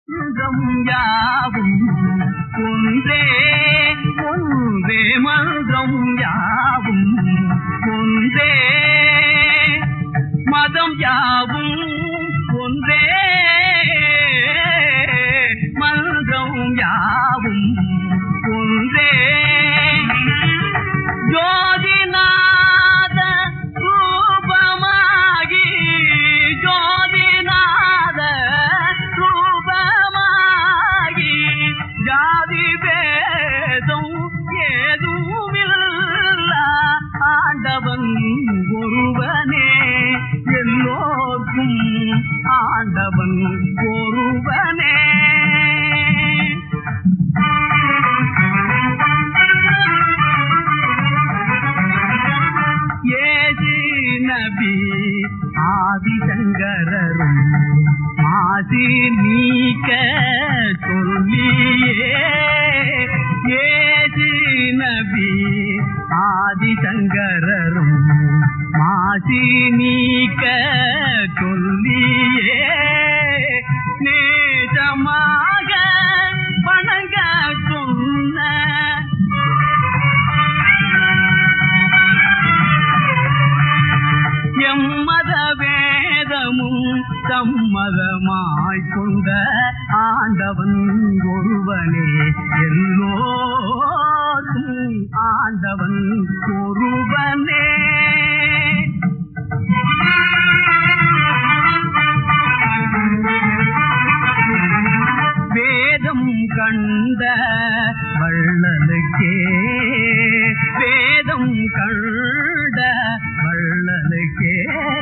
யாவும் ஒன்றே ஒன்றே மன்றம் யாவும் ஒன்றே மதம் யாவும் ஒன்றே மன்றம் யாவும் ஒன்றே ஜோதிநாத ரூபமாகி ஜோதிநாத ரூபமாகி ஜாதி பேதம் ஏதுமில்லா ஆண்டவன் ஒருவனே எல்லோர்க்கும் ஆண்டவன் ஒருவனே ஏசு நபி ஆதிசங்கரரும் ஆதி நீக்க சொல்லியே ஏசு நபி ஆதிசங்கரரும் மாசி நீக்க சொல்லியே நேசமாக வணங்க சொன்ன எம்மத வேதமும் சம்மதமாய் கொண்ட ஆண்டவன் ஒருவனே எல்லோரும் ஆண்டவன் ஒருவனே வேதம் கண்ட வள்ளலுக்கே வேதம் கண்ட வள்ளலுக்கே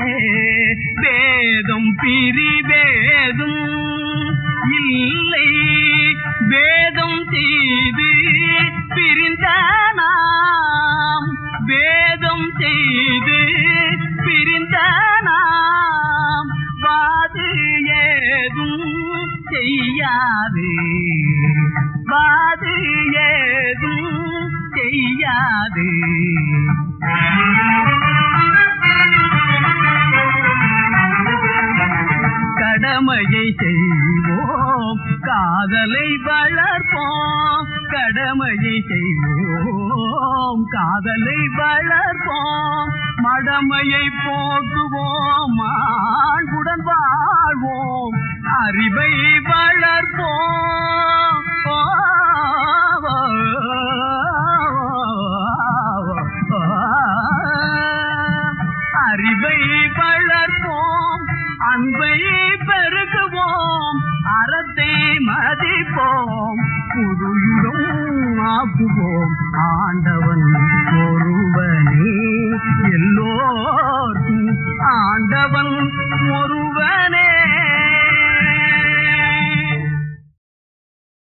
வேதம் பிரிவேதும் இல்லை வேதம் செய்து பிரிந்த நாம் வேதம் செய்து பிரிந்த நாம் வாது ஏதும் செய்யாது வாது ஏதும் செய்யாது கடமையை செய்வோம் காதலை வளர்ப்போம் கடமையை செய்வோம் காதலை வளர்ப்போம் மடமையை போக்குவோம் மாண்புடன் வாழ்வோம் அறிவை வளர்ப்போம் அறிவை வளர்ப்போம் அன்பை பெருகுவோம் அறத்தை மதிப்போம் புதுயுகம் ஆக்குவோம் ஆண்டவன் ஒருவனே